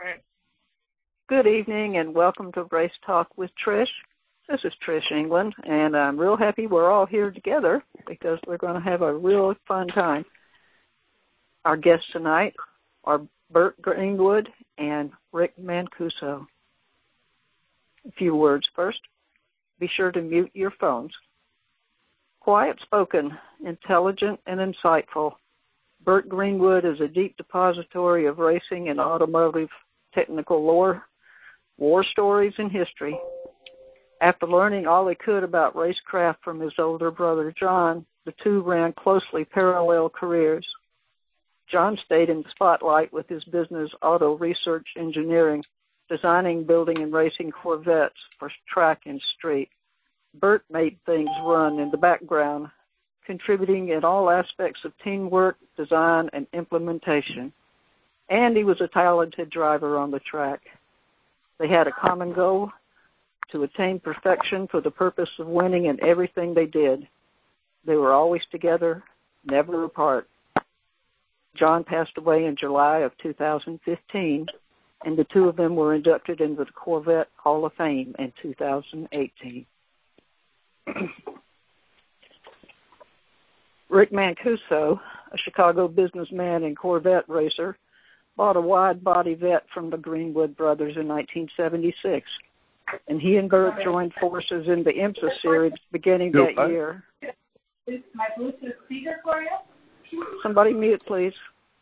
Good evening and welcome to Race Talk with Trish. This is Trish England, and I'm real happy we're all here together because we're going to have a real fun time. Our guests tonight are Burt Greenwood and Rick Mancuso. A few words first. Be sure to mute your phones. Quiet-spoken, intelligent, and insightful, Burt Greenwood is a deep depository of racing and automotive technical lore, war stories, and history. After learning all he could about racecraft from his older brother John, the two ran closely parallel careers. John stayed in the spotlight with his business Auto Research Engineering, designing, building, and racing Corvettes for track and street. Burt made things run in the background, contributing in all aspects of teamwork, design, and implementation. And he was a talented driver on the track. They had a common goal: to attain perfection for the purpose of winning in everything they did. They were always together, never apart. John passed away in July of 2015, and the two of them were inducted into the Corvette Hall of Fame in 2018. Rick Mancuso, a Chicago businessman and Corvette racer, bought a wide-body Vette from the Greenwood brothers in 1976, and he and Burt joined forces in the IMSA series beginning that year. Is my Bluetooth speaker for you? Somebody mute, please.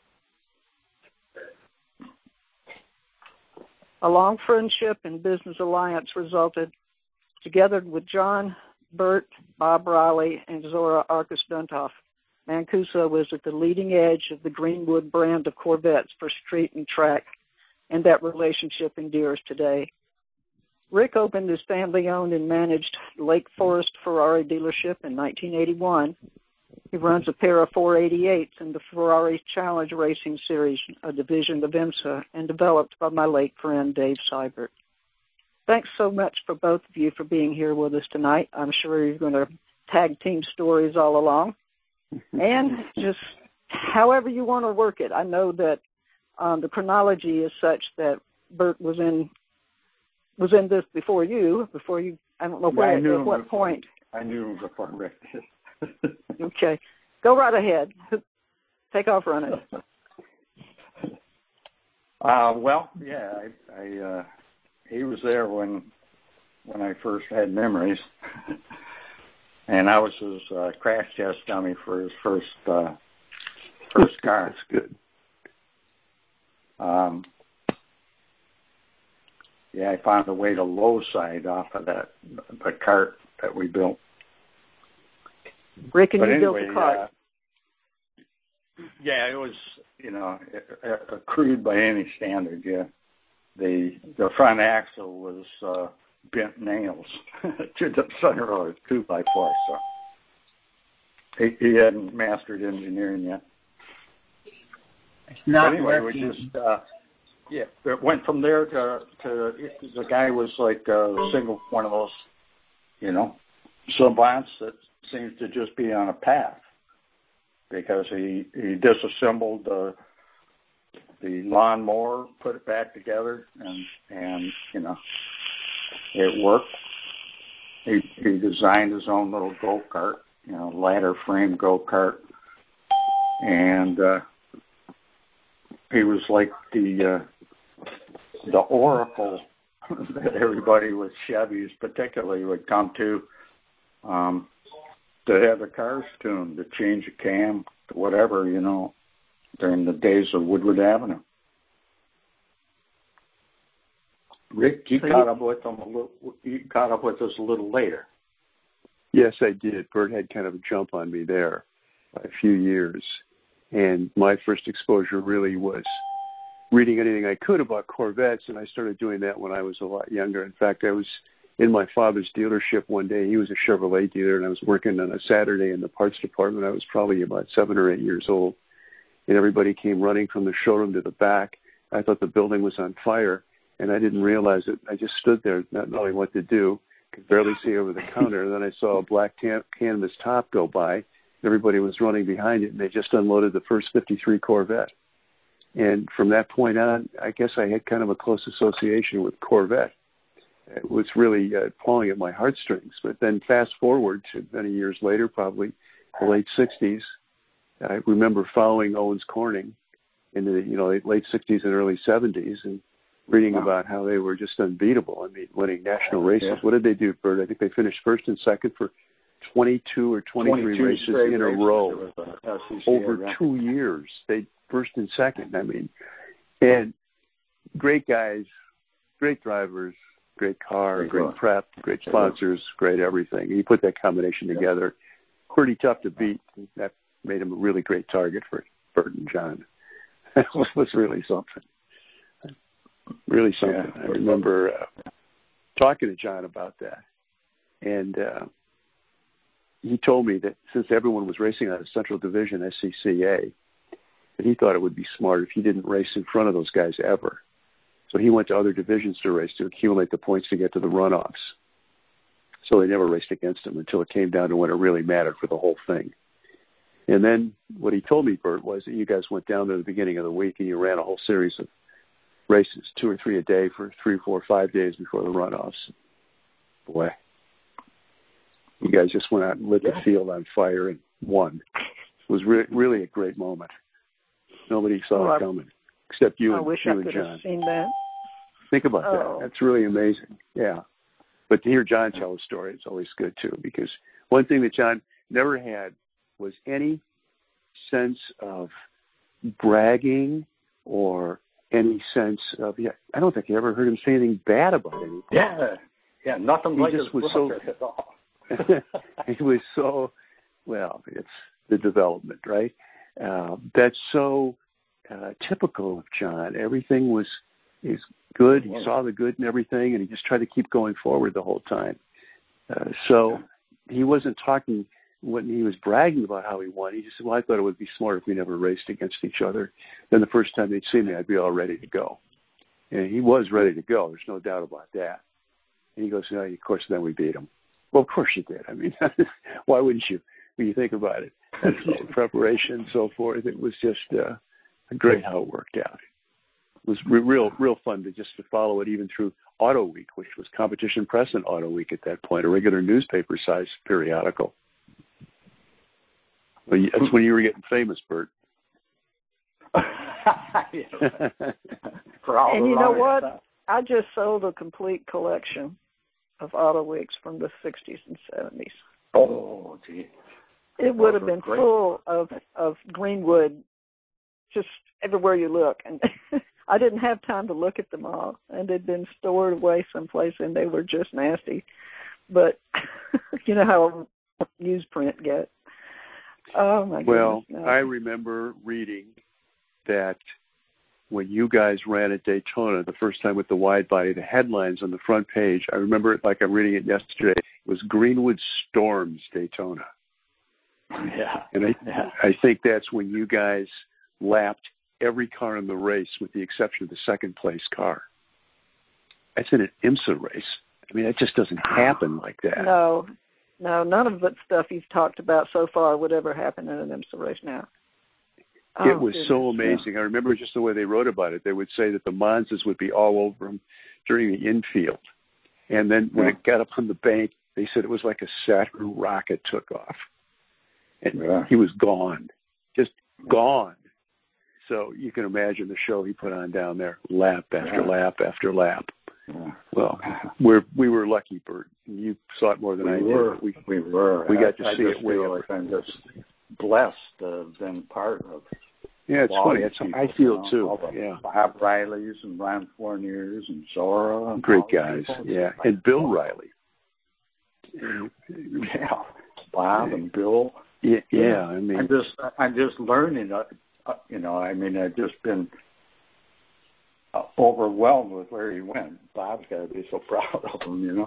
A long friendship and business alliance resulted. Together with John, Burt, Bob Riley, and Zora Arkus-Duntov, Mancuso was at the leading edge of the Greenwood brand of Corvettes for street and track, and that relationship endures today. Rick opened his family-owned and managed Lake Forest Ferrari dealership in 1981. He runs a pair of 488s in the Ferrari Challenge Racing Series, a division of IMSA, and developed by my late friend Dave Seibert. Thanks so much for both of you for being here with us tonight. I'm sure you're going to tag team stories all along. And just however you want to work it. I know that the chronology is such that Burt was in this before you, I don't know where, at what point. I knew him before Rick did. Okay. Go right ahead. Take off running. He was there when I first had memories, and I was his crash test dummy for his first car. That's good. I found a way to low side off of the cart that we built. Rick, and you built the cart. It was, crude by any standard, yeah. The front axle was bent nails to the center of a 2x4, so he hadn't mastered engineering yet. It's not anyway, working. We just it went from there to the guy was like a single one of those, savants that seems to just be on a path, because he disassembled the lawnmower, put it back together, and it worked. He designed his own little go-kart, ladder frame go-kart, and he was like the oracle that everybody with Chevys particularly would come to have the cars tuned, to change a cam, to whatever, during the days of Woodward Avenue. Rick, you caught up with us a little later. Yes, I did. Burt had kind of a jump on me there by a few years. And my first exposure really was reading anything I could about Corvettes, and I started doing that when I was a lot younger. In fact, I was in my father's dealership one day. He was a Chevrolet dealer, and I was working on a Saturday in the parts department. I was probably about 7 or 8 years old, and everybody came running from the showroom to the back. I thought the building was on fire, and I didn't realize it. I just stood there not knowing what to do, could barely see over the counter. And then I saw a black canvas top go by. Everybody was running behind it, and they just unloaded the first 53 Corvette. And from that point on, I guess I had kind of a close association with Corvette. It was really pulling at my heartstrings. But then fast forward to many years later, probably the late 60s, I remember following Owens Corning in the late 60s and early 70s and reading about how they were just unbeatable. I mean, winning national races. What did they do, Bert? I think they finished first and second for 22 or 23 races in a row over 2 years. They first and second. I mean, and great guys, great drivers, great car, great prep, great sponsors, great everything. You put that combination together, pretty tough to beat. That made him a really great target for Bert and John. That was really something. Really something. I remember talking to John about that. And he told me that since everyone was racing out of Central Division SCCA, that he thought it would be smart if he didn't race in front of those guys ever. So he went to other divisions to race to accumulate the points to get to the runoffs. So they never raced against him until it came down to when it really mattered for the whole thing. And then what he told me, Bert, was that you guys went down there at the beginning of the week and you ran a whole series of races, 2 or 3 a day for 3, 4, 5 days before the runoffs. Boy, you guys just went out and lit the field on fire and won. It was really a great moment. Nobody saw it coming except you and John. I wish I could have seen that. Think about that. That's really amazing. Yeah. But to hear John tell a story, it's always good, too, because one thing that John never had was any sense of bragging or any sense of, I don't think you ever heard him say anything bad about anything. Yeah, nothing like his brother at all. He was so, well, it's the development, right? That's so typical of John. Everything is good. He saw the good in everything, and he just tried to keep going forward the whole time. So he wasn't talking when he was bragging about how he won. He just said, well, I thought it would be smart if we never raced against each other. Then the first time they'd see me, I'd be all ready to go. And he was ready to go. There's no doubt about that. And he goes, no, of course, then we beat him. Well, of course you did. I mean, why wouldn't you when you think about it? That's preparation and so forth. It was just great how it worked out. It was real fun to follow it even through Auto Week, which was Competition Press and Auto Week at that point, a regular newspaper-sized periodical. Well, that's when you were getting famous, Bert. And you know what? I just sold a complete collection of Auto Weeks from the 60s and 70s. Oh, gee. It would have been full of Greenwood just everywhere you look. And I didn't have time to look at them all. And they'd been stored away someplace, and they were just nasty. But you know how newsprint gets. Oh, my goodness. Well, no. I remember reading that when you guys ran at Daytona the first time with the wide body, the headlines on the front page, I remember it like I'm reading it yesterday, it was Greenwood Storms Daytona. Yeah. And I think that's when you guys lapped every car in the race with the exception of the second place car. That's in an IMSA race. I mean, that just doesn't happen like that. No, none of the stuff you've talked about so far would ever happen in an IMSA race now. It was so amazing. I remember just the way they wrote about it. They would say that the Monzas would be all over him during the infield. And then when it got up on the bank, they said it was like a Saturn rocket took off. And he was gone, just gone. So you can imagine the show he put on down there, lap after lap after lap. Yeah. Well, we were lucky, Bert. You saw it more than I did. We were. We got to see it way over. I'm just blessed to have been part of. Yeah, it's funny. I feel it too. Yeah, Bob Riley's and Ron Fournier's and Zora. And great guys. Yeah, and Bill Riley. Yeah, Bob and Bill. Yeah. I mean, I'm just learning. I mean, I've just been overwhelmed with where he went. Bob's got to be so proud of him,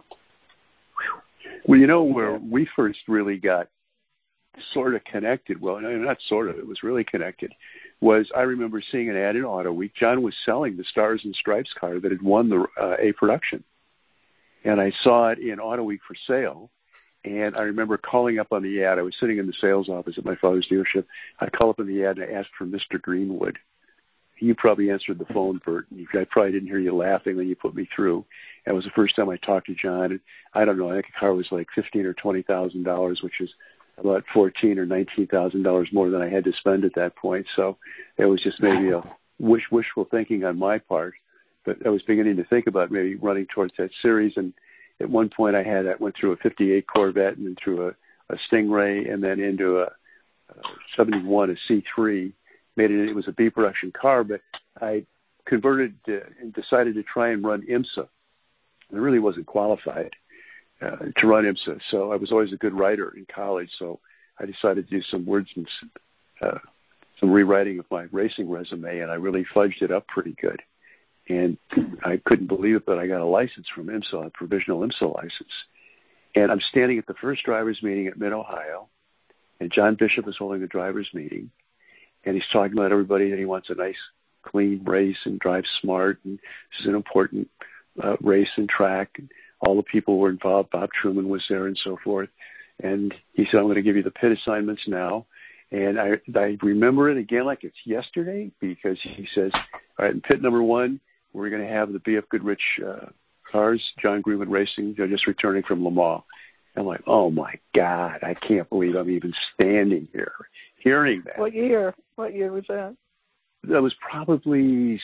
Well, where we first really got sort of connected, well, no, not sort of, it was really connected, was I remember seeing an ad in Auto Week. John was selling the Stars and Stripes car that had won the A production. And I saw it in Auto Week for sale. And I remember calling up on the ad. I was sitting in the sales office at my father's dealership. I called up on the ad and I asked for Mr. Greenwood. you probably answered the phone, Bert. I probably didn't hear you laughing when you put me through. That was the first time I talked to John. And I don't know, I think the car was like $15,000 or $20,000, which is about $14,000 or $19,000 more than I had to spend at that point. So it was just maybe a wishful thinking on my part. But I was beginning to think about maybe running towards that series. And at one point I went through a 58 Corvette and then through a Stingray and then into a 71, a C3. It was a B production car, but I converted and decided to try and run IMSA. I really wasn't qualified to run IMSA, so I was always a good writer in college, so I decided to do some words and some rewriting of my racing resume, and I really fudged it up pretty good. And I couldn't believe it, but I got a license from IMSA, a provisional IMSA license. And I'm standing at the first driver's meeting at Mid-Ohio, and John Bishop is holding the driver's meeting, and he's talking about everybody that he wants a nice, clean race and drive smart, and this is an important race and track. And all the people were involved. Bob Truman was there and so forth. And he said, I'm going to give you the pit assignments now. And I remember it again like it's yesterday because he says, all right, in pit number 1, we're going to have the B.F. Goodrich cars, John Greenwood Racing. They're just returning from Le Mans. I'm like, oh, my God, I can't believe I'm even standing here hearing that. What year? What year was that? That was probably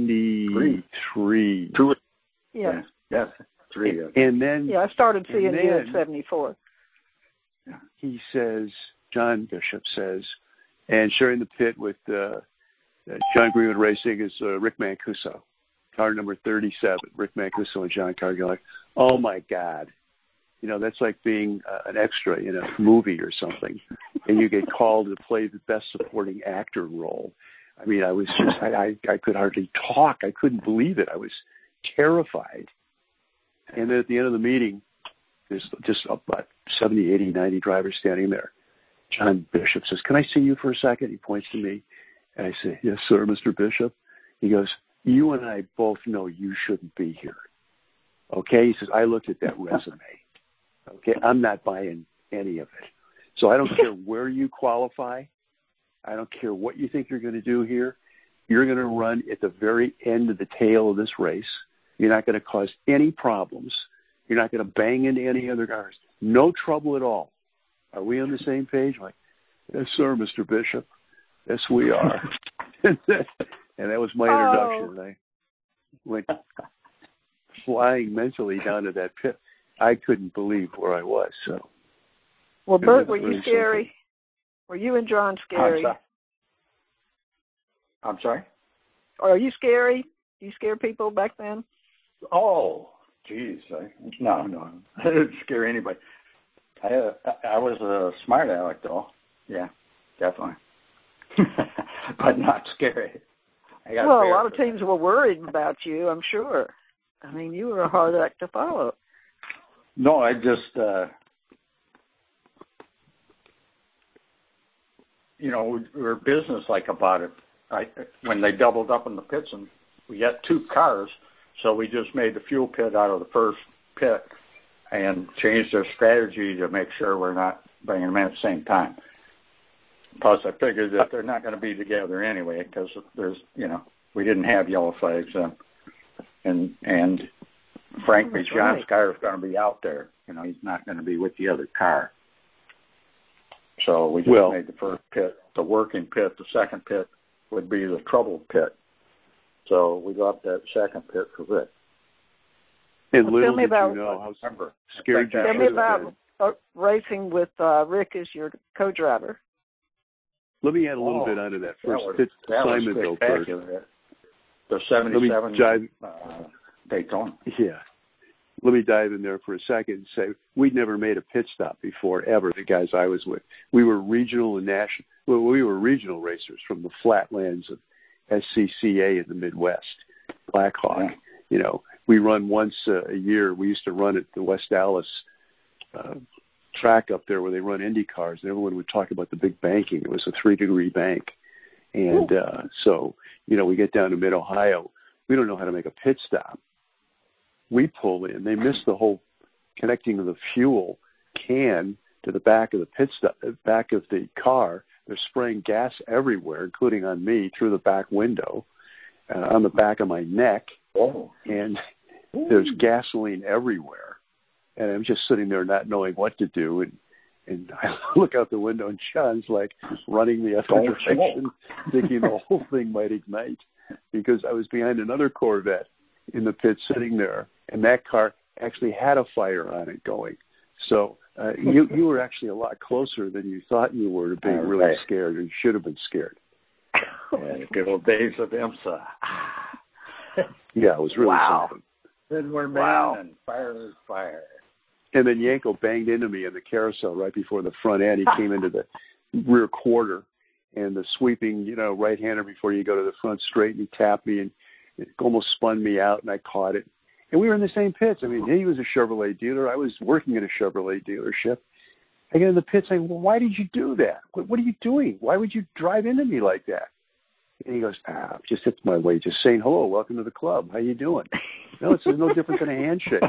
73. Yeah. Yes. 3. And then... Yeah, I started seeing you in 74. He says, John Bishop says, and sharing the pit with John Greenwood Racing is Rick Mancuso, car number 37. Rick Mancuso and John Cargill. Like, oh, my God. You know, that's like being an extra in a movie or something, and you get called to play the best supporting actor role. I mean, I was just, I could hardly talk. I couldn't believe it. I was terrified. And then at the end of the meeting, there's just about 70, 80, 90 drivers standing there. John Bishop says, can I see you for a second? He points to me, and I say, yes, sir, Mr. Bishop. He goes, you and I both know you shouldn't be here. Okay? He says, I looked at that resume. Okay, I'm not buying any of it. So I don't care where you qualify. I don't care what you think you're going to do here. You're going to run at the very end of the tail of this race. You're not going to cause any problems. You're not going to bang into any other cars. No trouble at all. Are we on the same page? I'm like, yes, sir, Mr. Bishop. Yes, we are. And that was my introduction. And I went flying mentally down to that pit. I couldn't believe where I was. So, well, Bert, were you scary? Something. Were you and John scary? I'm sorry? Are you scary? Do you scare people back then? Oh, geez. No. I didn't scare anybody. I was a smart aleck, though. Yeah, definitely. But not scary. A lot of teams were worried about you, I'm sure. I mean, you were a hard act to follow. No, I just, we were business-like about it. When they doubled up in the pits, and we got 2 cars, so we just made the fuel pit out of the first pit and changed our strategy to make sure we're not bringing them in at the same time. Plus, I figured that they're not going to be together anyway because there's, we didn't have yellow flags and frankly, John's car is going to be out there. He's not going to be with the other car. So we just made the first pit the working pit. The second pit would be the trouble pit. So we got that second pit for Rick. And little did you know how scared you were. Tell me about racing with Rick as your co-driver. Let me add a little bit onto that first pit assignment, though, Bert. The 77 Daytona. Yeah. Let me dive in there for a second and say we'd never made a pit stop before, ever, the guys I was with. We were regional and national. Well, we were regional racers from the flatlands of SCCA in the Midwest, Blackhawk. Yeah. We run once a year. We used to run at the West Dallas track up there where they run Indy cars, and everyone would talk about the big banking. It was a 3-degree bank. And so, we get down to Mid-Ohio. We don't know how to make a pit stop. We pull in. They miss the whole connecting of the fuel can to the back of the back of the car. They're spraying gas everywhere, including on me, through the back window. on the back of my neck, and there's gasoline everywhere. And I'm just sitting there not knowing what to do. And I look out the window, and John's like running the other direction, thinking the whole thing might ignite, because I was behind another Corvette in the pit sitting there, and that car actually had a fire on it going. So you were actually a lot closer than you thought you were to being really scared, or you should have been scared. Yeah, good old days of IMSA. Yeah, it was really something. Then we're man and fire is fire. And then Yanko banged into me in the carousel right before the front end. He came into the rear quarter, and the sweeping, right-hander before you go to the front straight, and he tapped me, and it almost spun me out, and I caught it. And we were in the same pits. I mean, he was a Chevrolet dealer. I was working at a Chevrolet dealership. I get in the pit saying, well, why did you do that? What are you doing? Why would you drive into me like that? And he goes, just it's my way, just saying hello, welcome to the club. How you doing? No, it's no different than a handshake.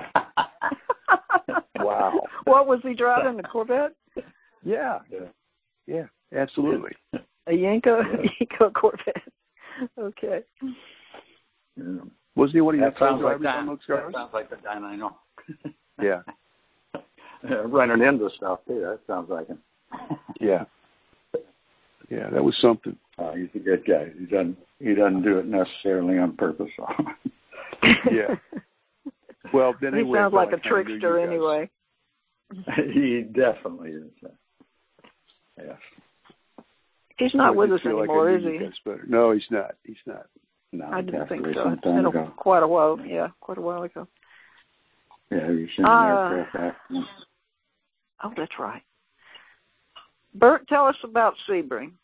Wow. What was he driving, the Corvette? Yeah, absolutely. A Yanko Corvette. Okay. Yeah. Wasn't he one of your drivers on those cars? That sounds like the guy I know. Yeah. Running into stuff, too. That sounds like him. Yeah. Yeah, that was something. He's a good guy. He doesn't do it necessarily on purpose. Yeah. Well, then he sounds like a trickster anyway. He definitely is. Yes. He's not with us anymore, is he? No, he's not. No, I didn't think so. It's been quite a while. Yeah, quite a while ago. Yeah, he was in an aircraft accident. Oh, that's right. Bert, tell us about Sebring.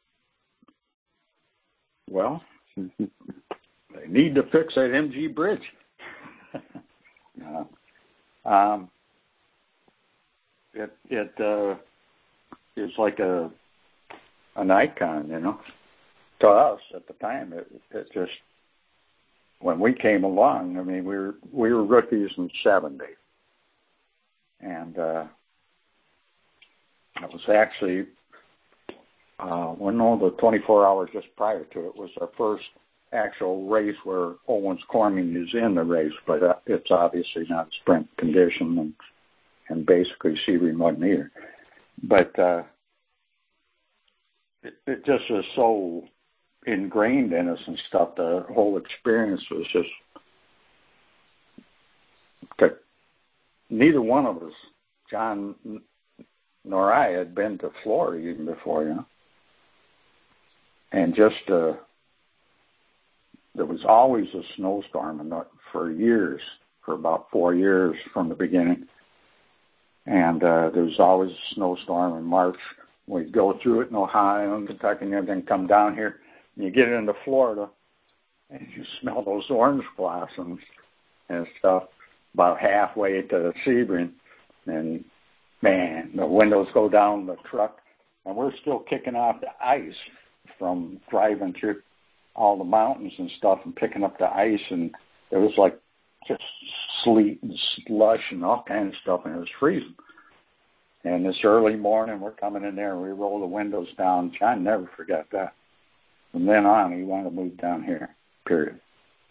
Well, they need to fix that MG bridge. It is like an icon, To us at the time, it just, when we came along, I mean, we were rookies in '70, and it was actually the 24 hours just prior to it was our first actual race where Owens Corning is in the race, but it's obviously not sprint condition, and basically Sebring wasn't either. But it just was so ingrained in us and stuff. The whole experience was just neither one of us, John nor I, had been to Florida even before, and just there was always a snowstorm, and for years, for about 4 years from the beginning, and there was always a snowstorm in March. We'd go through it in Ohio and Kentucky and everything, come down here. You get into Florida, and you smell those orange blossoms and stuff about halfway to Sebring, and, man, the windows go down the truck, and we're still kicking off the ice from driving through all the mountains and stuff and picking up the ice, and it was like just sleet and slush and all kinds of stuff, and it was freezing. And this early morning, we're coming in there, and we roll the windows down. John never forgot that. From then on, he wanted to move down here, period.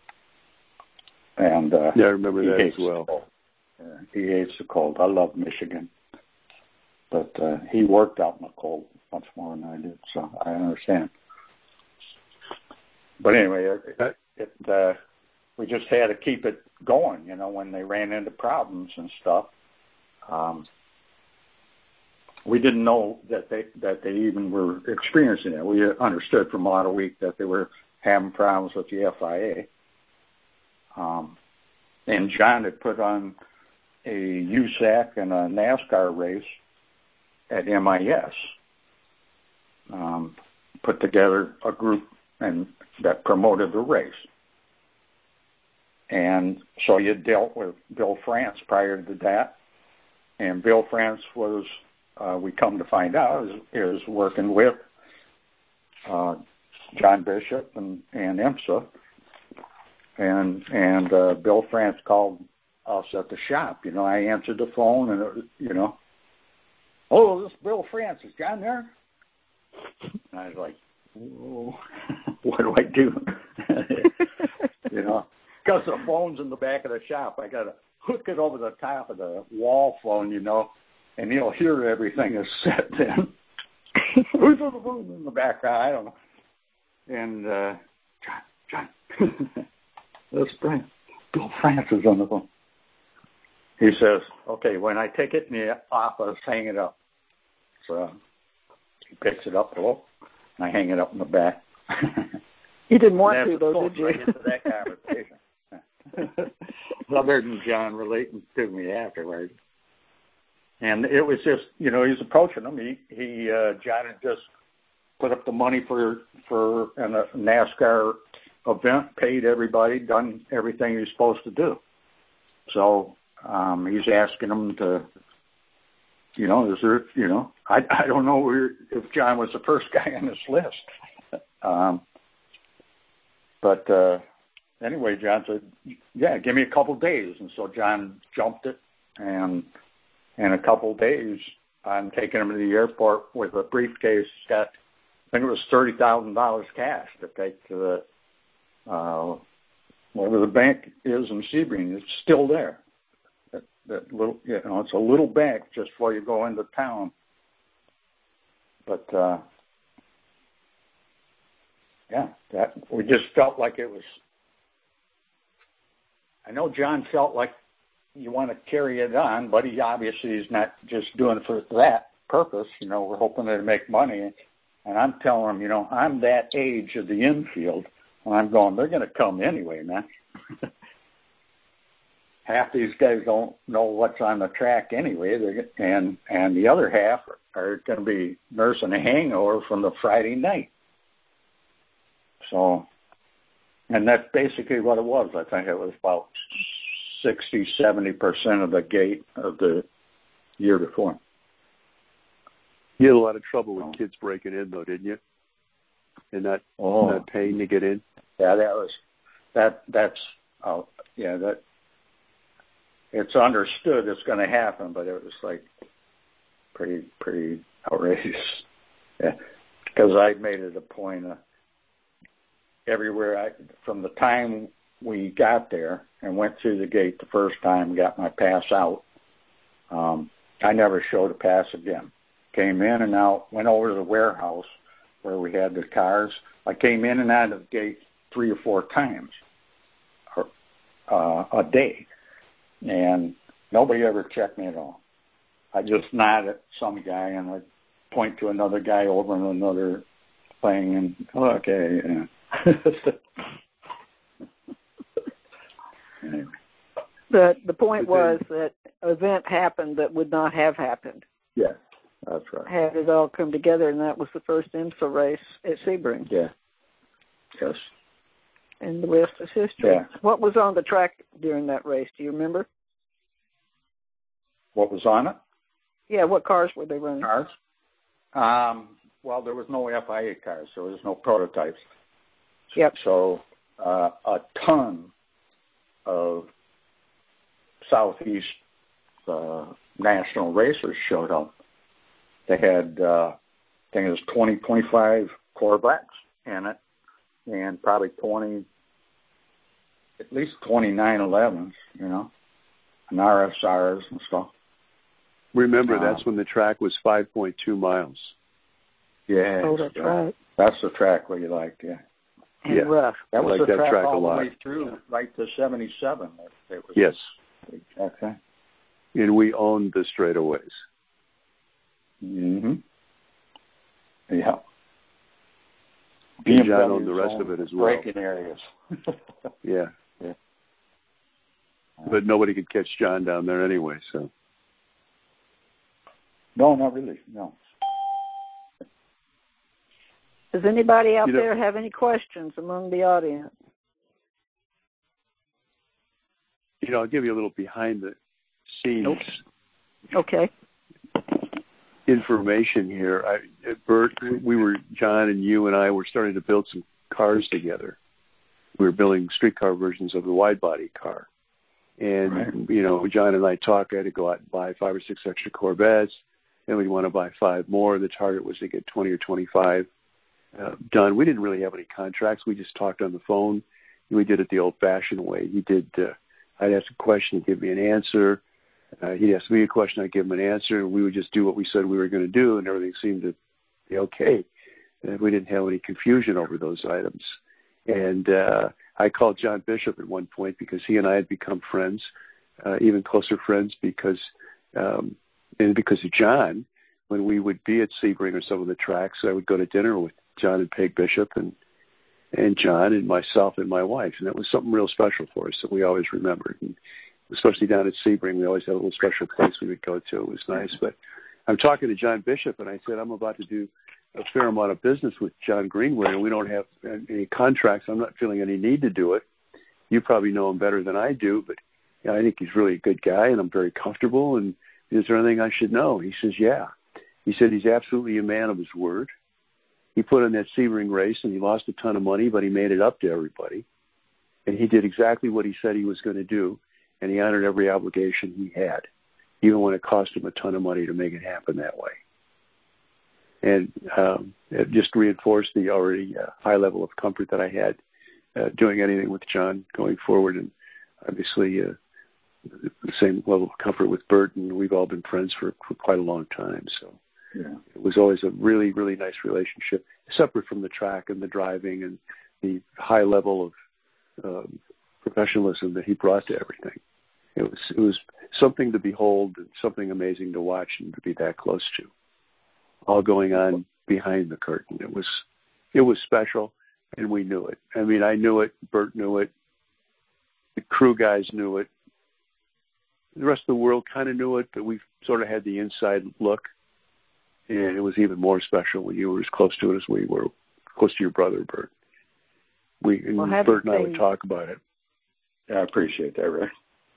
And I remember that as well. He hates the cold. I love Michigan. But he worked out in the cold much more than I did, so I understand. But anyway, we just had to keep it going, when they ran into problems and stuff. We didn't know that they even were experiencing it. We understood from Auto Week that they were having problems with the FIA. And John had put on a USAC and a NASCAR race at MIS. Put together a group that promoted the race. And so you dealt with Bill France prior to that. And Bill France was, we come to find out, is working with John Bishop and IMSA. And Bill France called us at the shop. I answered the phone, and it was, oh, this is Bill France. Is John there? And I was like, oh, what do I do? You know, because the phone's in the back of the shop. I got to hook it over the top of the wall phone, you know, and he'll hear everything is set then. Who's on the phone in the background? I don't know. And John, that's Brian. Bill France is on the phone. He says, okay, when I take it in the office, hang it up. So he picks it up below, and I hang it up in the back. You didn't want to, though, did you? Right into that conversation. Other than John relating to me afterwards. And it was just, you know, he's approaching him. John had just put up the money for a NASCAR event, paid everybody, done everything he's supposed to do. So he's asking him to, you know, is there, you know, I don't know if John was the first guy on this list. But anyway, John said, yeah, give me a couple days. And so John jumped it, and in a couple days, I'm taking him to the airport with a briefcase. Got, I think it was $30,000 cash to take to the wherever the bank is in Sebring. It's still there. That little, you know, it's a little bank just before you go into town. But yeah, that we just felt like it was. I know John felt like you want to carry it on, but he obviously is not just doing it for that purpose. You know, we're hoping to make money. And I'm telling him, you know, I'm that age of the infield, and I'm going, they're going to come anyway, man. Half these guys don't know what's on the track anyway, and the other half are going to be nursing a hangover from the Friday night. So, and that's basically what it was. I think it was about 60-70% of the gate of the year before. You had a lot of trouble with kids breaking in, though, didn't you? And not paying to get in. Yeah, that's it's understood it's going to happen, but it was like pretty outrageous. Yeah, because I made it a point of everywhere from the time we got there and went through the gate the first time, got my pass out. I never showed a pass again. Came in and out, went over to the warehouse where we had the cars. I came in and out of the gate 3 or 4 times a day, and nobody ever checked me at all. I just nod at some guy and I point to another guy over in another thing, and okay. Yeah. Anyway. But the point was that an event happened that would not have happened. Yeah, that's right. Had it all come together, and that was the first IMSA race at Sebring. Yeah. Yes. And the rest is history. Yeah. What was on the track during that race? Do you remember? What was on it? Yeah, what cars were they running? Cars? Well, there was no FIA cars. There was no prototypes. Yep. So a ton of Southeast national racers showed up. They had, I think it was 20, 25 Corvettes in it, and probably at least 29 11s, you know, and RSRs and stuff. Remember, that's when the track was 5.2 miles. Yeah. Oh, that's right. That's the track we liked, yeah. And rough. That was like the that track a all lot. the way through, right to 77. It was yes. Okay. And we owned the straightaways. Mm-hmm. Yeah. And John owned the rest of it as well. Braking areas. Yeah. Yeah. But nobody could catch John down there anyway, so. No, not really, no. Does anybody out there have any questions among the audience? You know, I'll give you a little behind the scenes Okay. information here. Bert, John and you and I were starting to build some cars together. We were building streetcar versions of the wide body car. And, right. You know, John and I talked, I had to go out and buy 5 or 6 extra Corvettes. Then we'd want to buy 5 more. The target was to get 20 or 25. done. We didn't really have any contracts. We just talked on the phone. We did it the old-fashioned way. I'd ask a question, he'd give me an answer. He'd ask me a question, I'd give him an answer, and we would just do what we said we were going to do, and everything seemed to be okay. And we didn't have any confusion over those items. And I called John Bishop at one point because he and I had become friends, even closer friends because of John. When we would be at Sebring or some of the tracks, I would go to dinner with John and Peg Bishop and John and myself and my wife. And that was something real special for us that we always remembered. And especially down at Sebring, we always had a little special place we would go to. It was nice. But I'm talking to John Bishop, and I said, I'm about to do a fair amount of business with John Greenwood, and we don't have any contracts. I'm not feeling any need to do it. You probably know him better than I do, but I think he's really a good guy, and I'm very comfortable. And is there anything I should know? He says, yeah. He said he's absolutely a man of his word. He put in that Sebring race, and he lost a ton of money, but he made it up to everybody. And he did exactly what he said he was going to do, and he honored every obligation he had, even when it cost him a ton of money to make it happen that way. And it just reinforced the already high level of comfort that I had doing anything with John going forward, and obviously the same level of comfort with Bert, and we've all been friends for quite a long time. So it was always a really, really nice relationship, separate from the track and the driving and the high level of professionalism that he brought to everything. It was something to behold and something amazing to watch and to be that close to. All going on behind the curtain. It was special, and we knew it. I mean, I knew it. Bert knew it. The crew guys knew it. The rest of the world kind of knew it, but we sort of had the inside look. And it was even more special when you were as close to it as we were, close to your brother, Bert. Bert and I would talk about it. Yeah, I appreciate that, Rick.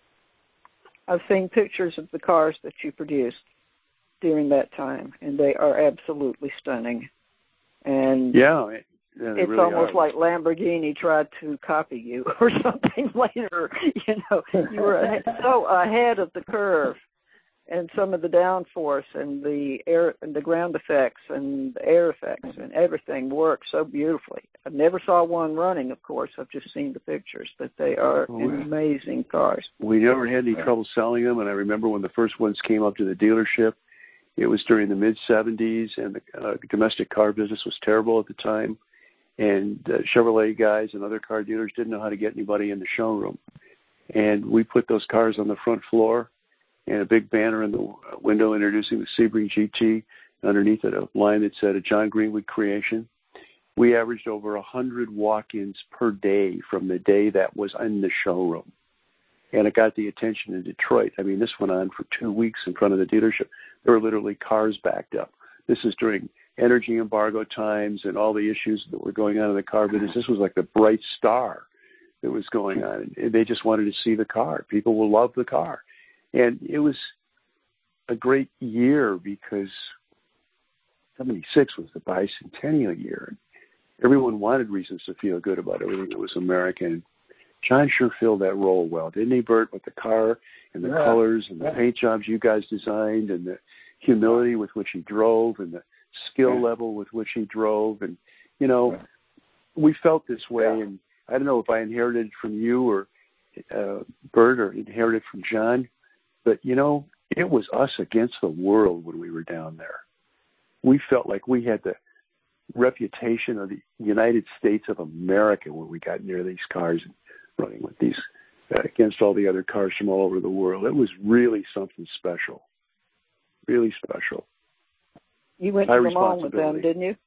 I've seen pictures of the cars that you produced during that time, and they are absolutely stunning. And it's really almost like Lamborghini tried to copy you or something later. You were so ahead of the curve, and some of the downforce and the air and the ground effects and the air effects and everything worked so beautifully. I never saw one running, of course. I've just seen the pictures, but they are amazing cars. We never had any trouble selling them, and I remember when the first ones came up to the dealership, it was during the mid-'70s, and the domestic car business was terrible at the time, and Chevrolet guys and other car dealers didn't know how to get anybody in the showroom. And we put those cars on the front floor and a big banner in the window introducing the Sebring GT, underneath it a line that said, a John Greenwood creation. We averaged over 100 walk-ins per day from the day that was in the showroom. And it got the attention in Detroit. I mean, this went on for 2 weeks in front of the dealership. There were literally cars backed up. This is during energy embargo times and all the issues that were going on in the car business. This was like the bright star that was going on. And they just wanted to see the car. People will love the car. And it was a great year because 76 was the bicentennial year. Everyone wanted reasons to feel good about everything that was American. John sure filled that role well, didn't he, Bert, with the car and the colors and the paint jobs you guys designed and the humility with which he drove and the skill level with which he drove. And, we felt this way. And I don't know if I inherited it from you or Bert or inherited from John, but, it was us against the world when we were down there. We felt like we had the reputation of the United States of America when we got near these cars and running with these against all the other cars from all over the world. It was really something special, really special. You went to Le Mans with them, didn't you?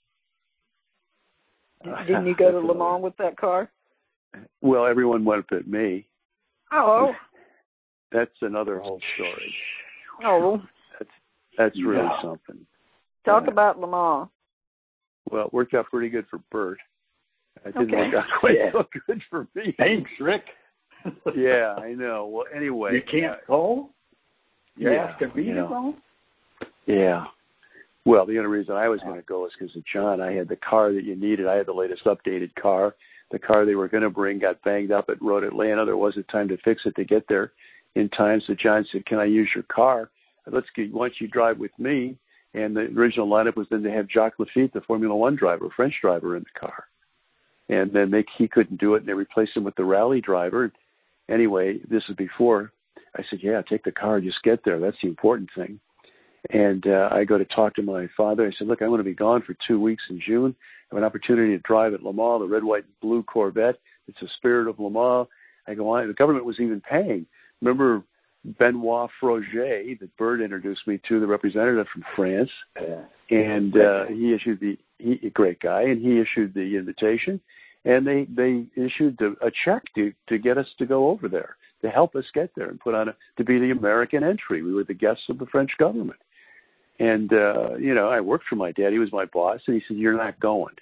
Didn't you go to Le Mans with that car? Well, everyone went but me. Oh. That's another whole story. Oh. That's really something. Talk about Le Mans. Well, it worked out pretty good for Bert. It didn't work out quite so good for me. Thanks, Rick. Yeah, I know. Well, anyway. You can't go? You have to be to go? Yeah. Well, the only reason I was going to go is because of John. I had the car that you needed. I had the latest updated car. The car they were going to bring got banged up at Road Atlanta. There wasn't time to fix it to get there in time. So John said, can I use your car? Why don't you drive with me? And the original lineup was then to have Jacques Lafitte, the Formula One driver, French driver, in the car. And then he couldn't do it, and they replaced him with the rally driver. Anyway, this is before. I said, yeah, take the car, just get there. That's the important thing. And I go to talk to my father. I said, look, I'm going to be gone for 2 weeks in June. I have an opportunity to drive at Le Mans, the red, white, and blue Corvette. It's the spirit of Le Mans. I go on. The government was even paying. Remember Benoit Froger that Bert introduced me to, the representative from France, and he issued a great guy, and he issued the invitation, and they issued a check to get us to go over there, to help us get there and to be the American entry. We were the guests of the French government. And, I worked for my dad. He was my boss, and he said, you're not going.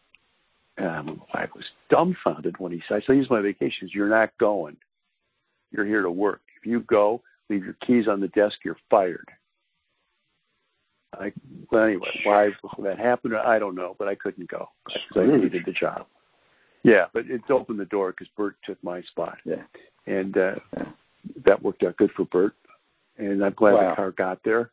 I was dumbfounded when he said, I said, these are my vacations. You're not going. You're here to work. If you go, leave your keys on the desk, you're fired. Anyway, why that happened, I don't know, but I couldn't go because I needed the job. Yeah, but it's opened the door because Bert took my spot. Yeah. And that worked out good for Bert. And I'm glad the car got there.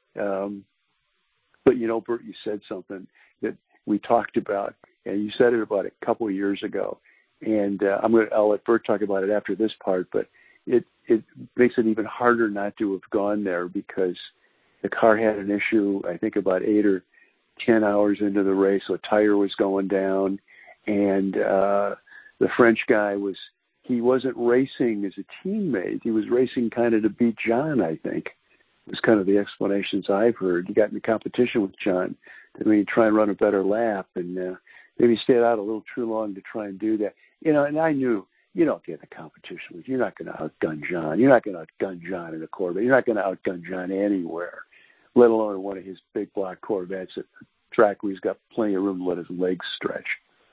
But, Bert, you said something that we talked about, and you said it about a couple of years ago. And I'll let Bert talk about it after this part, but it makes it even harder not to have gone there because the car had an issue, I think about 8 or 10 hours into the race. So a tire was going down, and the French guy he wasn't racing as a teammate. He was racing kind of to beat John, I think. It was kind of the explanations I've heard. He got in the competition with John to maybe try and run a better lap, and maybe stayed out a little too long to try and do that. And I knew, you don't get in a competition with, you're not going to outgun John. You're not going to outgun John in a Corvette. You're not going to outgun John anywhere, let alone one of his big block Corvettes at a track where he's got plenty of room to let his legs stretch.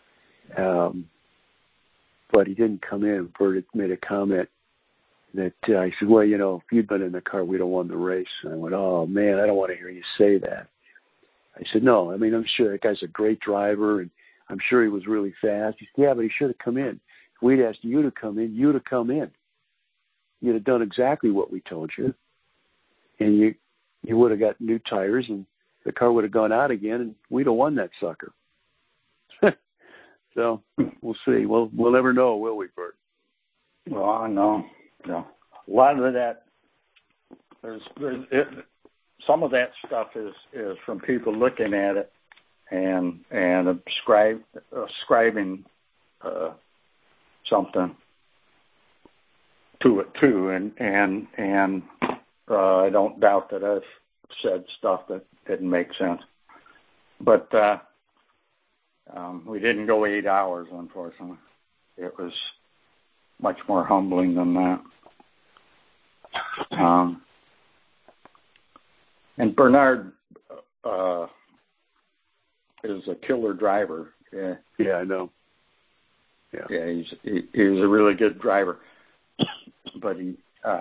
But he didn't come in. Bert had made a comment that I said, well, if you'd been in the car, we'd have won the race. And I went, oh, man, I don't want to hear you say that. I said, no, I'm sure that guy's a great driver, and I'm sure he was really fast. He said, yeah, but he should have come in. If we'd asked you to come in, you'd have come in. You'd have done exactly what we told you. And you would have got new tires, and the car would have gone out again, and we'd have won that sucker. So we'll see. We'll never know, will we, Bert? Well, I know. A lot of that, some of that stuff is from people looking at it and ascribing something to it too, and I don't doubt that I've said stuff that didn't make sense, but we didn't go 8 hours, unfortunately. It was much more humbling than that. And Bernard is a killer driver. Yeah, I know. Yeah, he's a really good driver. But we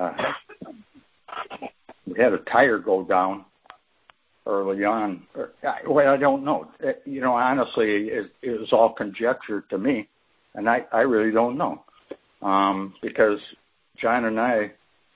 had a tire go down early on. Well, I don't know. Honestly, it was all conjecture to me, and I really don't know. Because John and I,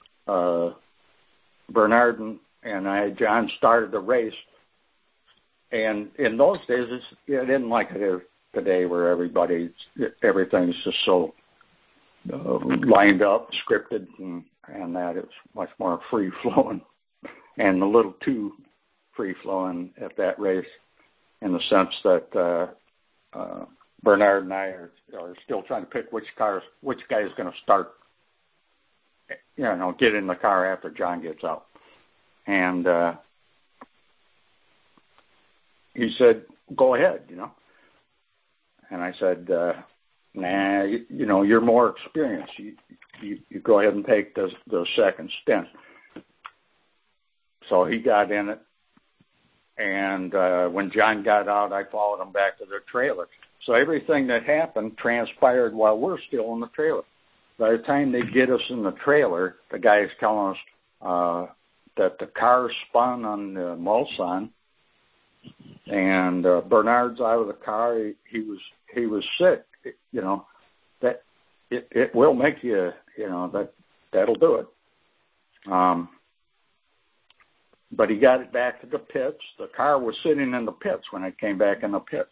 Bernard and I, John started the race, and in those days, I didn't like it today where everything's just so lined up, scripted, and that it's much more free-flowing, and a little too free-flowing at that race, in the sense that Bernard and I are still trying to pick which guy is going to start, get in the car after John gets out. And he said, go ahead, And I said, nah, you're more experienced. You go ahead and take the second stint. So he got in it. And when John got out, I followed him back to their trailer. So everything that happened transpired while we're still in the trailer. By the time they get us in the trailer, the guy's telling us that the car spun on the Mulsanne, and Bernard's out of the car. He was sick. That it will make you. That'll do it. but he got it back to the pits. The car was sitting in the pits when it came back in the pits.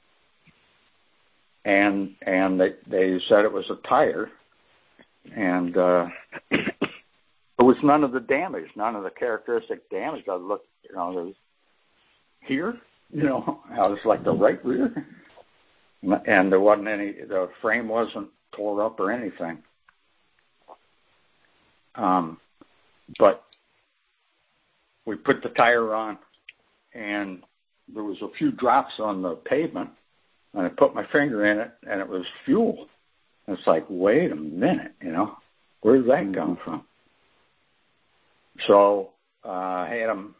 And they said it was a tire. And there was none of the damage, none of the characteristic damage. I looked, there was here, I was like the right rear. And there wasn't any, the frame wasn't tore up or anything. But we put the tire on, and there was a few drops on the pavement, and I put my finger in it, and it was fuel. And it's like, wait a minute, where did that come from? So I had him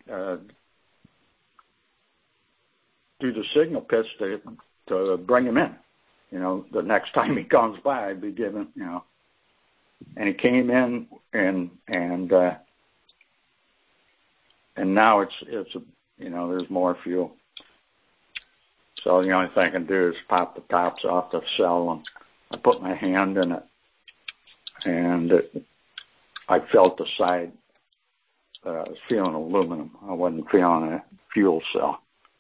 do the signal pits to bring him in. The next time he comes by, I'd be giving, and he came in, and now it's there's more fuel. So the only thing I can do is pop the tops off the cell, and I put my hand in it, and I felt the side. I was feeling aluminum. I wasn't feeling a fuel cell.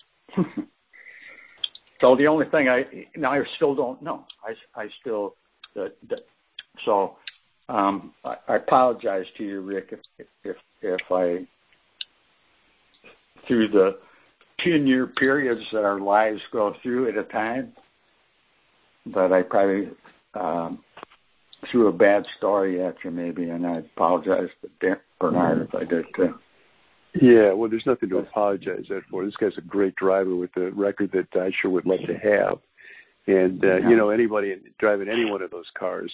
So the only thing I still don't know. I still so I apologize to you, Rick, if I, through the 10-year periods that our lives go through at a time, that I probably threw a bad story at you maybe, and I apologize to Bernard if I did too. Yeah, well, there's nothing to apologize for. This guy's a great driver with a record that I sure would love to have. And, anybody driving any one of those cars,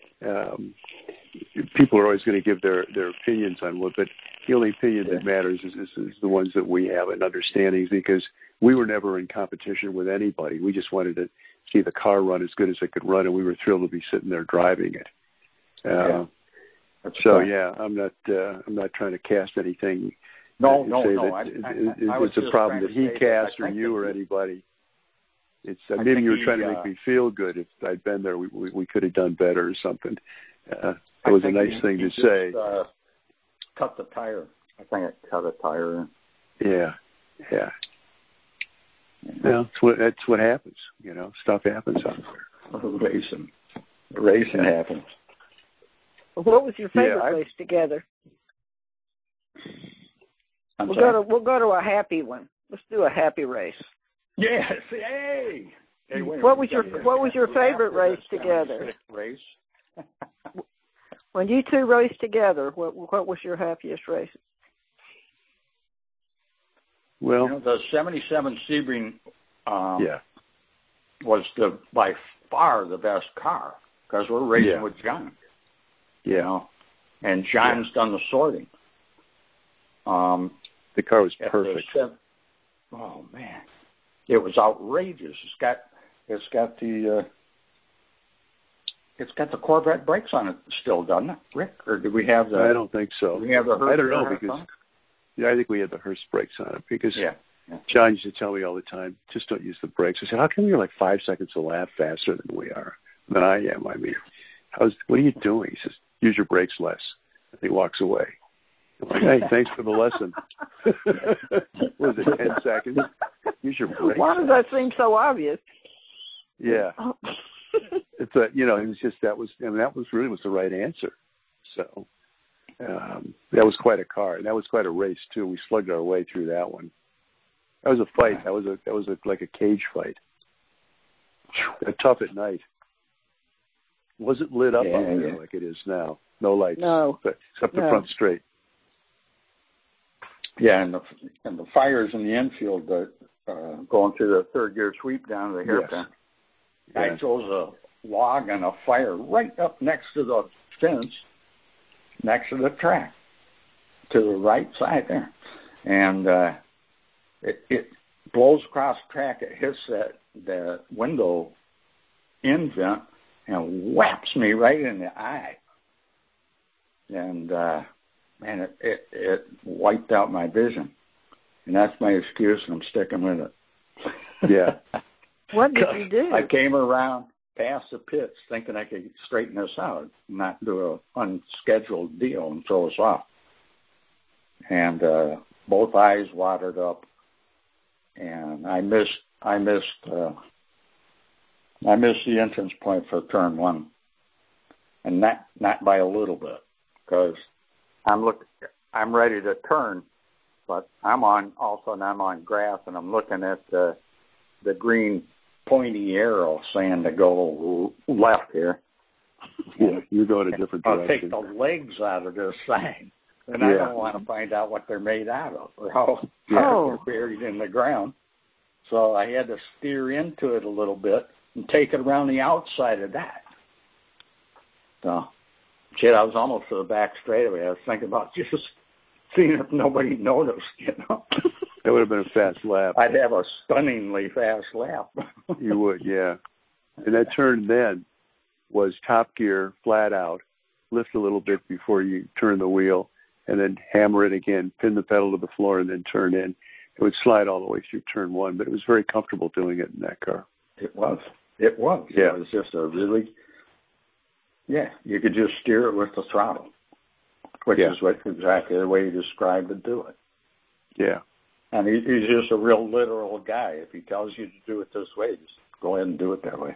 people are always going to give their opinions on what, but the only opinion that matters is the ones that we have and understandings, because we were never in competition with anybody. We just wanted to see the car run as good as it could run, and we were thrilled to be sitting there driving it. I'm not trying to cast anything. No. It's a problem that he cast or you or anybody. It's maybe you were trying to make me feel good. If I'd been there, we could have done better or something. It was a nice thing to say. Cut the tire. I think it cut a tire. Yeah. Well, that's what happens. Stuff happens out there. Racing happens. What was your favorite race together? We'll go to a happy one. Let's do a happy race. Yes. Hey. What was your favorite race together? Race. When you two raced together, what was your happiest race? Well, the 77 Sebring was by far the best car, because we're racing with John. And John's done the sorting. The car was perfect. Oh man, it was outrageous. It's got the Corvette brakes on it still, doesn't it, Rick? Or do we have the? I don't think so. Do we have the Hurst? I don't know, because I think we had the Hurst brakes on it, because John used to tell me all the time, just don't use the brakes. I said, how come you're like 5 seconds a lap faster than I am? I mean, what are you doing? He says, use your brakes less. And he walks away. I'm like, hey, thanks for the lesson. What was it, 10 seconds? Use your brakes. Why does that seem so obvious? Yeah. It was just, that was really the right answer. So that was quite a car. And that was quite a race too. We slugged our way through that one. That was a fight. That was like a cage fight. Tough at night. It wasn't lit up out there like it is now. No lights. No. Except the front straight. Yeah, and the fires in the infield going through the third gear sweep down to the hairpin. I chose a log and a fire right up next to the fence, next to the track, to the right side there. And it blows across the track. It hits the window in vent and whaps me right in the eye. And it wiped out my vision. And that's my excuse, and I'm sticking with it. Yeah. What did you do? I came around past the pits thinking I could straighten this out, not do an unscheduled deal and throw us off. and both eyes watered up, and I missed the entrance point for turn one, and not by a little bit, because I'm ready to turn, but I'm on grass, and I'm looking at the green pointy arrow saying to go left here. Yeah, you go in a different direction. I'll take the legs out of this thing, and I don't want to find out what they're made out of or how they're buried in the ground. So I had to steer into it a little bit and take it around the outside of that. So, shit, I was almost to the back straightaway. I was thinking about just seeing if nobody noticed, you know. That would have been a fast lap. I'd have a stunningly fast lap. You would, yeah. And that turn then was top gear, flat out, lift a little bit before you turn the wheel, and then hammer it again, pin the pedal to the floor, and then turn in. It would slide all the way through turn one, but it was very comfortable doing it in that car. It was. Yeah. It was just a really, you could just steer it with the throttle, which is exactly the way you described to do it. Yeah. And he's just a real literal guy. If he tells you to do it this way, just go ahead and do it that way.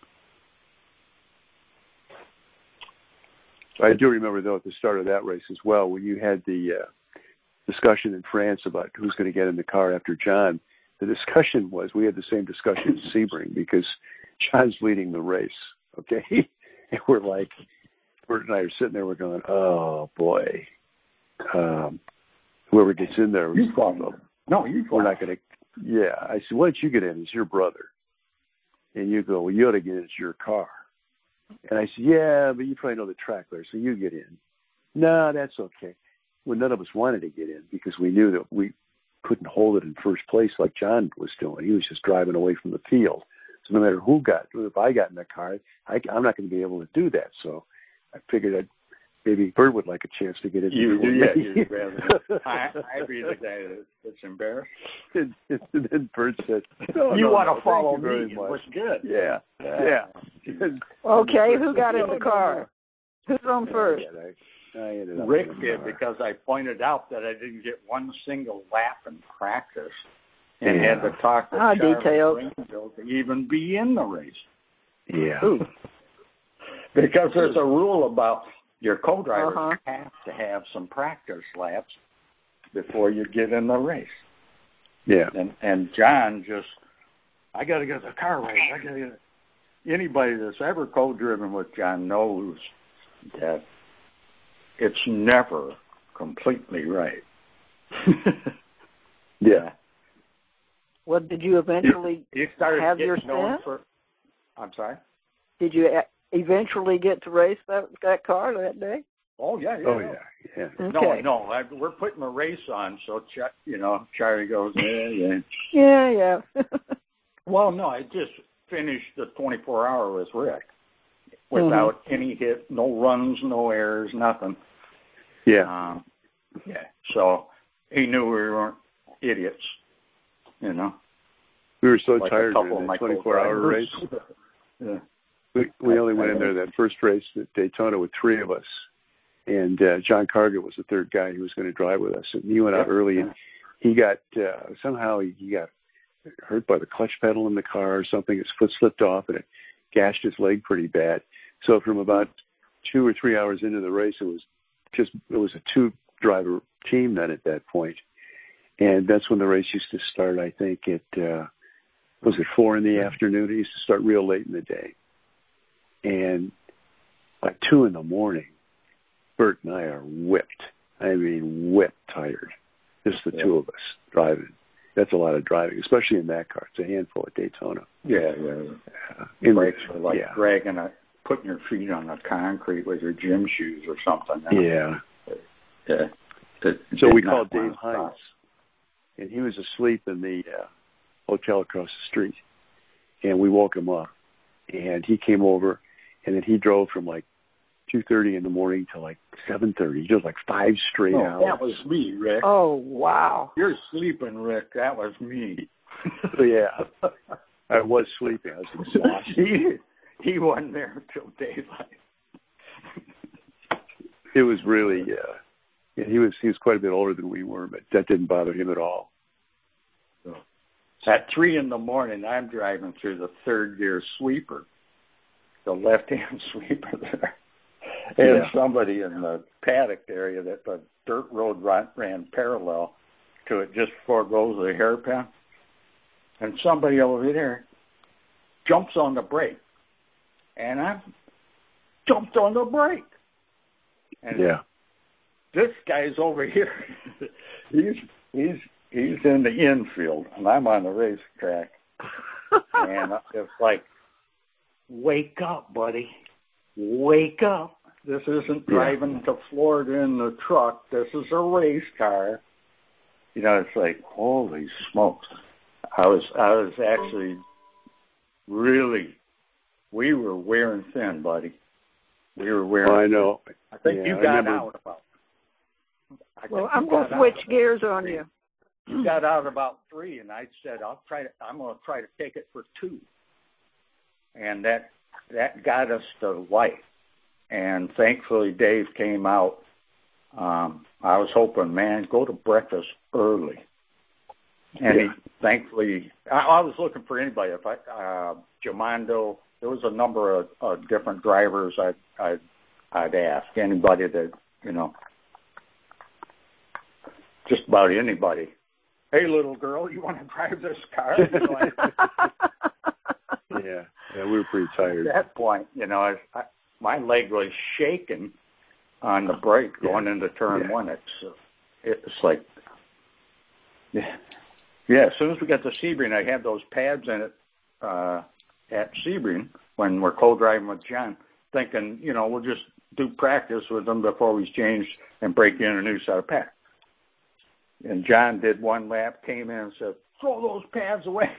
I do remember, though, at the start of that race as well, when you had the discussion in France about who's going to get in the car after John, the discussion was, we had the same discussion at Sebring, because John's leading the race, okay? And we're like, Bert and I are sitting there, we're going, oh, boy. Whoever gets in there. We're not going to. Yeah. I said, why don't you get in? It's your brother. And you go, well, you ought to get in. It's your car. And I said, yeah, but you probably know the track there, so you get in. No, that's okay. Well, none of us wanted to get in because we knew that we couldn't hold it in first place like John was doing. He was just driving away from the field. So no matter if I got in the car, I'm not going to be able to do that. So I figured maybe Bert would like a chance to get in. You'd rather. I'd be the guy that's embarrassed. And then Bert said, you want to follow me. It was good. Yeah. Okay, who got in the car? Who's on first? I ended up Rick did, because I pointed out that I didn't get one single lap in practice and had to talk to Charlie Greenville to even be in the race. Yeah. Because there's a rule about your co-drivers have to have some practice laps before you get in the race. Yeah. And John I got to get the car right. Anybody that's ever co-driven with John knows that it's never completely right. Yeah. Well, did you eventually have your stint? I'm sorry? Did you eventually get to race that car that day? Oh, yeah. Oh, yeah. Okay. No, we're putting a race on, so, Charlie goes, yeah. Yeah. Well, no, I just finished the 24-hour with Rick without any hit, no runs, no errors, nothing. Yeah. So he knew we weren't idiots, We were so like tired of that 24-hour race. Yeah. We only went in there that first race at Daytona with three of us. And John Cargill was the third guy who was going to drive with us. And he went out early, and he got somehow he got hurt by the clutch pedal in the car or something. His foot slipped off, and it gashed his leg pretty bad. So from about 2 or 3 hours into the race, it was a two-driver team then at that point. And that's when the race used to start, I think, at, was it 4 in the afternoon? It used to start real late in the day. And by 2 in the morning, Bert and I are whipped. I mean, whipped tired. Just the two of us driving. That's a lot of driving, especially in that car. It's a handful at Daytona. Yeah. Brakes are like putting your feet on the concrete with your gym shoes or something. Yeah. So we called Dave Hines, and he was asleep in the hotel across the street. And we woke him up, and he came over, and then he drove from like 2:30 in the morning to like 7:30. He drove like 5 straight hours. That was me, Rick. Oh, wow. You're sleeping, Rick. That was me. Yeah. I was sleeping. I was exhausted. He wasn't there until daylight. It was really, Yeah, he was quite a bit older than we were, but that didn't bother him at all. So, at 3 a.m, I'm driving through the third gear sweeper, the left-hand sweeper there. And somebody in the paddock area, that the dirt road ran parallel to it just before it goes to the hairpin. And somebody over there jumps on the brake. And I jumped on the brake. And this guy's over here. He's in the infield, and I'm on the racetrack. And it's like, wake up, buddy. Wake up. This isn't driving to Florida in the truck. This is a race car. You know, it's like, holy smokes. I was actually really, we were wearing thin, buddy. We were wearing I know. Thin. I think you got out about. Well, I'm going to switch gears on you. You got out about 3, and I said, I'm going to try to take it for 2. And that got us to light. And thankfully, Dave came out. I was hoping, man, go to breakfast early. And he, thankfully, I was looking for anybody. If Jamando, there was a number of different drivers I'd ask. Anybody that, you know, just about anybody. Hey, little girl, you want to drive this car? Yeah, we were pretty tired. At that point, you know, my leg was shaking on the brake going into turn 1. It's like, as soon as we got to Sebring, I had those pads in it at Sebring when we're co-driving with John, thinking, you know, we'll just do practice with them before we change and break in a new set of pads. And John did 1 lap, came in and said, throw those pads away.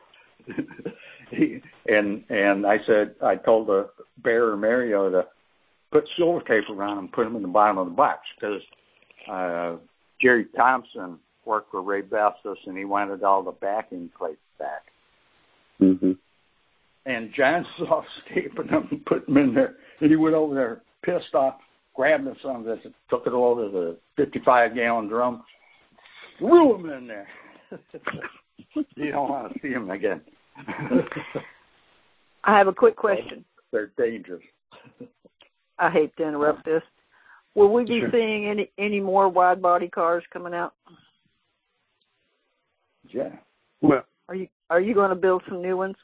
And I said, I told the bearer Mario to put silver tape around them, put them in the bottom of the box, because Jerry Thompson worked for Ray Bestos, and he wanted all the backing plates back. Mm-hmm. And John saw taping them and put them in there, and he went over there pissed off, grabbed some of this, and took it over to the 55-gallon drum, threw them in there. You don't want to see them again. I have a quick question. They're dangerous. I hate to interrupt this. Will we be seeing any more wide-body cars coming out? Yeah. Well, are you going to build some new ones?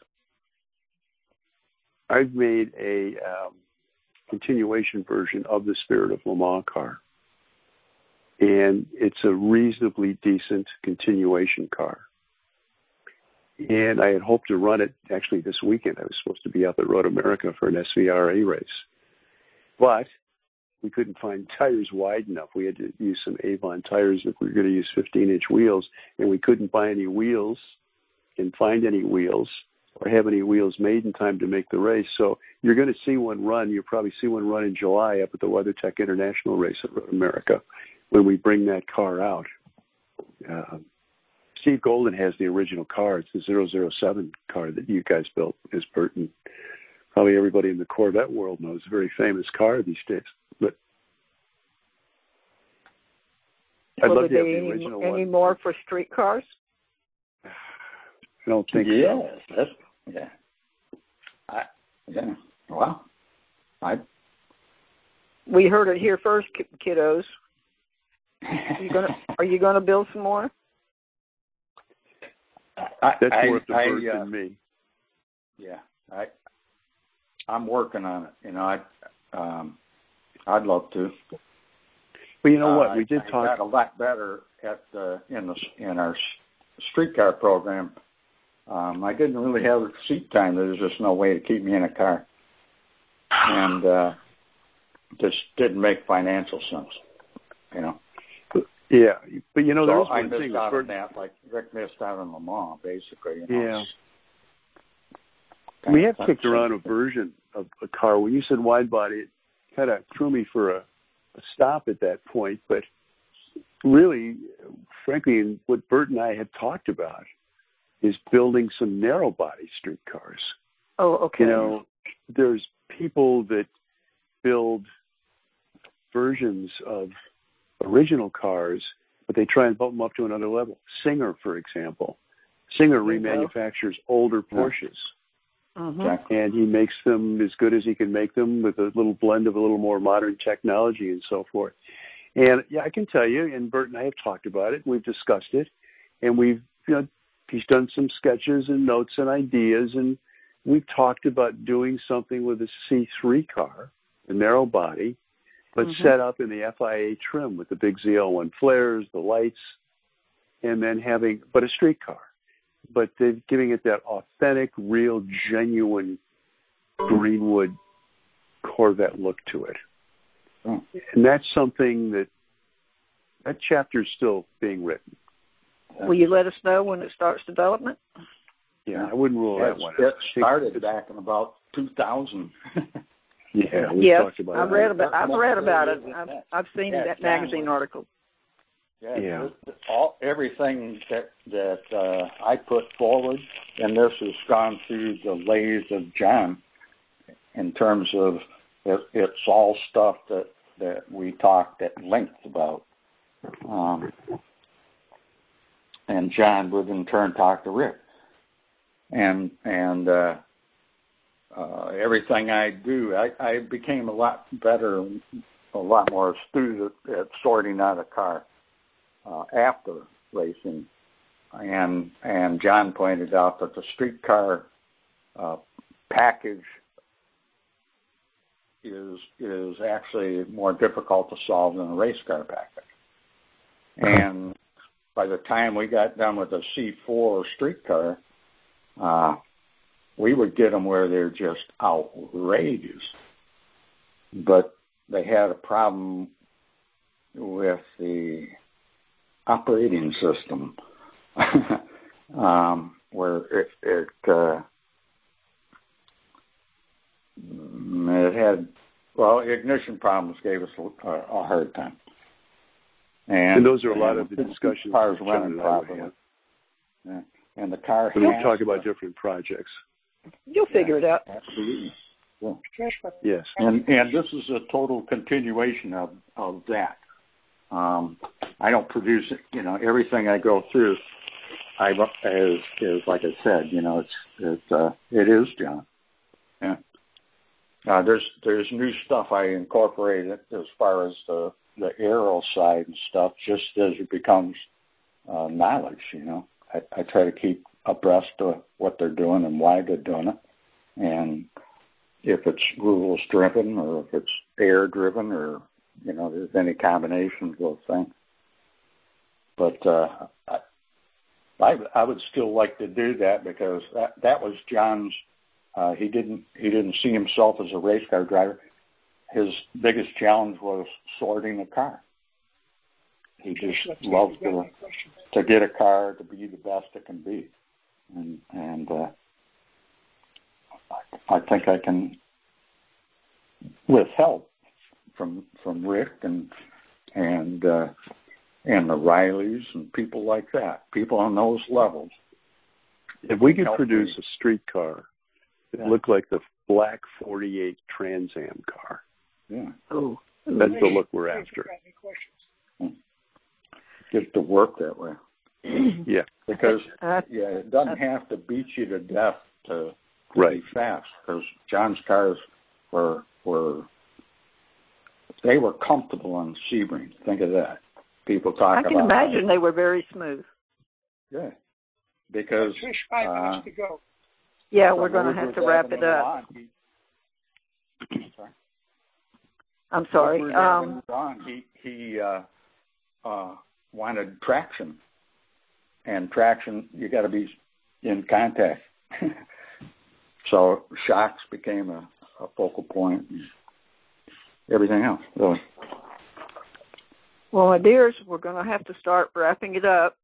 I've made a continuation version of the Spirit of Le Mans car, and it's a reasonably decent continuation car. And I had hoped to run it actually this weekend. I was supposed to be up at Road America for an SVRA race, but we couldn't find tires wide enough. We had to use some Avon tires if we were going to use 15-inch wheels, and we couldn't buy any wheels and find any wheels or have any wheels made in time to make the race. So you're going to see one run. You'll probably see one run in July up at the WeatherTech International race at Road America when we bring that car out. Steve Golden has the original car. It's the 007 car that you guys built, is Bert, and probably everybody in the Corvette world knows. A very famous car these days. But I'd love to have the original one. Any more for street cars? I don't think so. Well, we heard it here first, kiddos. Are you gonna build some more? That's more up to Bert than me. Yeah, I'm working on it. You know, I'd love to. Well, you know what? We did I talk. got a lot better in our streetcar program. I didn't really have seat time. There was just no way to keep me in a car, and just didn't make financial sense. You know. Yeah, but you know, so there's I one thing. missed out on that, like Rick missed out on Le Mans, basically. You know, we have kicked around a version of a car. When you said wide body, it kind of threw me for a stop at that point. But really, frankly, what Bert and I had talked about is building some narrow body street cars. Oh, okay. You know, there's people that build versions of original cars, but they try and bump them up to another level. Singer, for example. Singer remanufactures older Porsches. Mm-hmm. And he makes them as good as he can make them with a little blend of a little more modern technology and so forth. And yeah, I can tell you, and Bert and I have talked about it, we've discussed it, and he's done some sketches and notes and ideas, and we've talked about doing something with a C3 car, a narrow body, but set up in the FIA trim with the big ZL1 flares, the lights, and then but a street car. But they're giving it that authentic, real, genuine Greenwood Corvette look to it. Oh. And that's something that chapter's still being written. Will you let us know when it starts development? Yeah, I wouldn't rule that one out. It started back in about 2000. Yeah, we talked about it. I've read about it. I've seen that magazine article. Yeah. Everything that I put forward, and this has gone through the lathe of John in terms of it's all stuff that we talked at length about. And John would in turn talk to Rick. And everything I do, I became a lot better, a lot more astute at sorting out a car after racing. And John pointed out that the street car package is actually more difficult to solve than a race car package. And by the time we got done with the C4 street car, we would get them where they're just outrageous. But they had a problem with the operating system where it had, ignition problems gave us a hard time. And those are a lot of the discussions. Cars running properly. Yeah. And the car. We'll talk about different projects. You'll figure it out. Absolutely. Yeah. Yes. And this is a total continuation of that. I don't produce it. Everything I go through, is like I said. It is John. Yeah. There's new stuff I incorporated as far as the aero side and stuff, just as it becomes knowledge. I try to keep abreast of what they're doing and why they're doing it, and if it's rules driven or if it's air driven or there's any combination of those things. But I would still like to do that because that was John's. He didn't see himself as a race car driver. His biggest challenge was sorting a car. He just loves to get a car to be the best it can be, and I think I can, with help from Rick and the Rileys and people like that, people on those levels. If we could produce a street car that looked like the black 48 Trans Am car, that's the look we're after. Get it to work that way. Yeah. Because it doesn't have to beat you to death to be fast. Because John's cars were comfortable on Sebring. Think of that. People talk about. I can imagine they were very smooth. Yeah. Because. Trish, 5 minutes to go. Yeah, we're going to have to wrap it up. I'm sorry. He wanted traction, and traction, you got to be in contact. So shocks became a focal point, and everything else. Really. Well, my dears, we're going to have to start wrapping it up.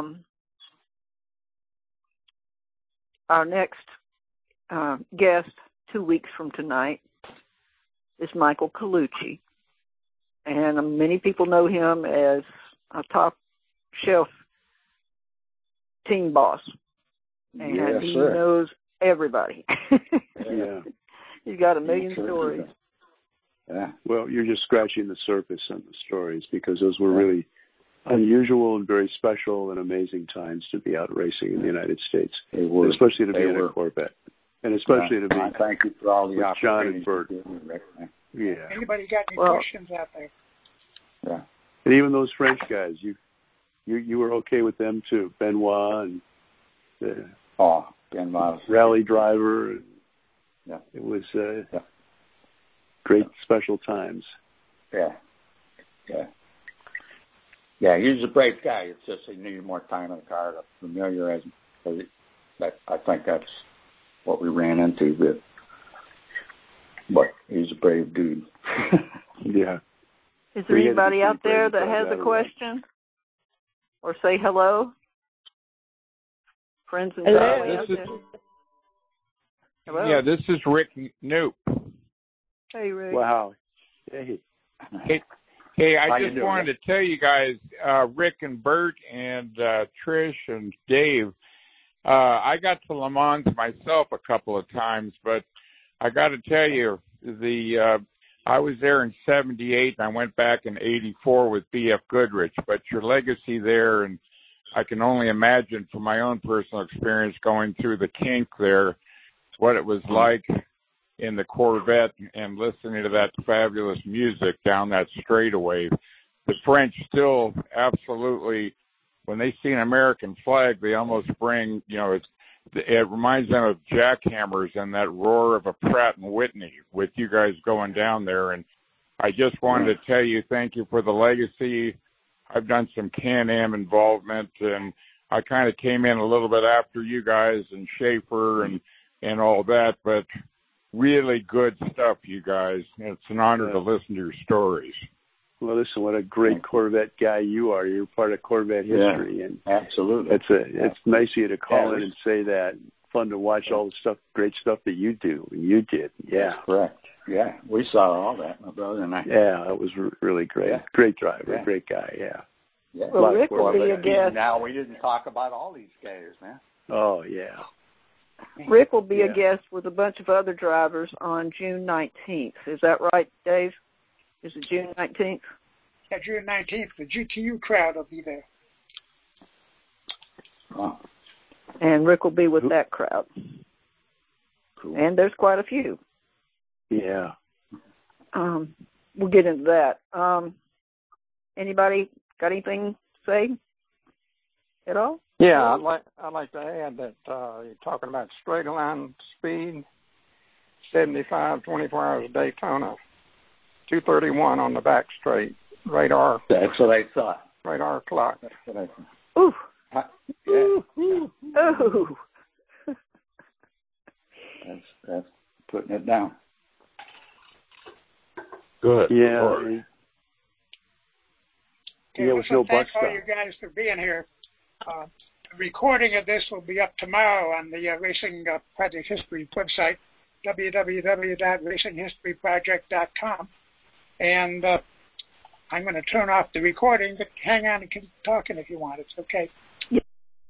Our next guest 2 weeks from tonight is Michael Colucci, and many people know him as a top shelf team boss, and he knows everybody. Yeah. He's got a million stories. Yeah. Well, you're just scratching the surface on the stories because those were really unusual and very special and amazing times to be out racing in the United States, especially to be in a Corvette, and especially to be. Thank you for all the with John and opportunities. Bert. Yeah. Anybody got any questions out there? Yeah. And even those French guys, you were okay with them too, Benoit and the Benoit rally driver. And yeah. It was great special times. Yeah. Yeah. Yeah, he's a great guy. It's just he needed more time in the car to familiarize him. I think that's what we ran into. But he's a brave dude. Yeah. Is there anybody out there that has a question? Or say hello? Friends and family out there? Hello? Yeah, this is Rick Knoop. Hey, Rick. Wow. Hey, I just wanted to tell you guys, Rick and Bert and Trish and Dave, I got to Le Mans myself a couple of times, but I got to tell you, I was there in 78 and I went back in 84 with B.F. Goodrich, but your legacy there, and I can only imagine from my own personal experience going through the kink there, what it was like in the Corvette and listening to that fabulous music down that straighaway. The French still absolutely, when they see an American flag, they almost bring, it reminds them of jackhammers and that roar of a Pratt & Whitney with you guys going down there. And I just wanted to tell you thank you for the legacy. I've done some Can-Am involvement, and I kind of came in a little bit after you guys and Schaefer and all that, but really good stuff, you guys. It's an honor to listen to your stories. Well, listen, what a great Corvette guy you are. You're part of Corvette history. Yeah, and absolutely. It's nice of you to call in and say that. Fun to watch all the great stuff that you do and you did. Yeah. That's correct. Yeah, we saw all that, my brother and I. Yeah, it was really great. Yeah. Great driver, great guy, yeah. Well, Rick will be a guest. Now, we didn't talk about all these guys, man. Oh, yeah. Rick will be a guest with a bunch of other drivers on June 19th. Is that right, Dave? Is it June 19th? Yeah, June 19th. The GTU crowd will be there. Wow. And Rick will be with that crowd. Cool. And there's quite a few. Yeah. We'll get into that. Anybody got anything to say at all? Yeah, I'd like to add that you're talking about straight line speed, 75, 24 hours Daytona, 231 on the back straight, radar. That's what I thought. Radar clock. That's what I thought. Ooh. Yeah. Ooh. Ooh. That's putting it down. Good. Yeah. Okay, With no thanks butt all stop. you guys for being here. The recording of this will be up tomorrow on the Racing Project History website, www.racinghistoryproject.com. And I'm going to turn off the recording, but hang on and keep talking if you want. It's okay.